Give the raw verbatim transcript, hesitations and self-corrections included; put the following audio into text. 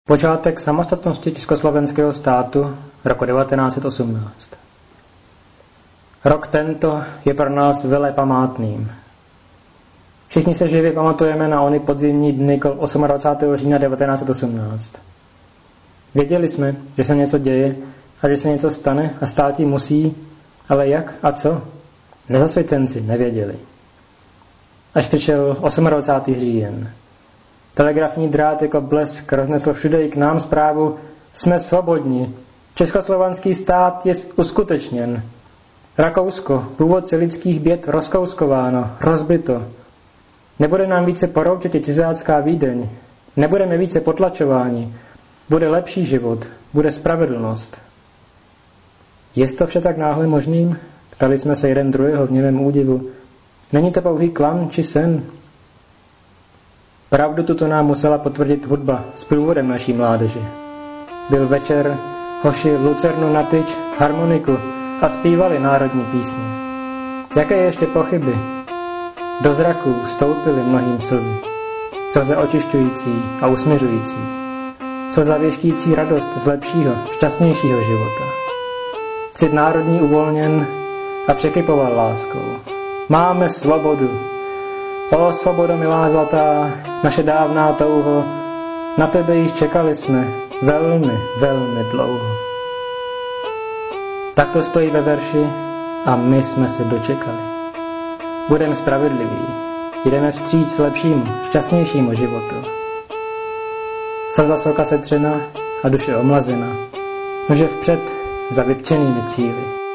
Počátek samostatnosti Československého státu roku devatenáct set osmnáct. Rok tento je pro nás velepamátným. Všichni se živě pamatujeme na ony podzimní dny kol dvacátého osmého října devatenáct set osmnáct. Věděli jsme, že se něco děje a že se něco stane a státi musí, ale jak a co? Nezasvěcenci nevěděli. Až přišel dvacátého osmého říjen. Telegrafní drát jako blesk roznesl všude i k nám zprávu: jsme svobodní, československý stát je uskutečněn. Rakousko, původce lidských běd, rozkouskováno, rozbito. Nebude nám více poroučet cizácká Vídeň, nebudeme více potlačováni, bude lepší život, bude spravedlnost. Je to vše tak náhle možným? Ptali jsme se jeden druhého v němém údivu. Není to pouhý klam či sen? Pravdu tuto nám musela potvrdit hudba s průvodem naší mládeže. Byl večer, hoši lucernu na tyč, harmoniku a zpívali národní písně. Jaké ještě pochyby? Do zraků stoupily mnohým slzy. Slze očišťující a usměřující. Slza věštící radost z lepšího, šťastnějšího života. Cit národní uvolněn a překypoval láskou. Máme svobodu. O svobodo milá zlatá, naše dávná touho, na tebe již čekali jsme velmi, velmi dlouho. Tak to stojí ve verši a my jsme se dočekali. Budeme spravedliví, jdeme vstříc lepšímu, šťastnějšímu životu. Slza soka setřena a duše omlazena, nože vpřed za vytčenými cíli.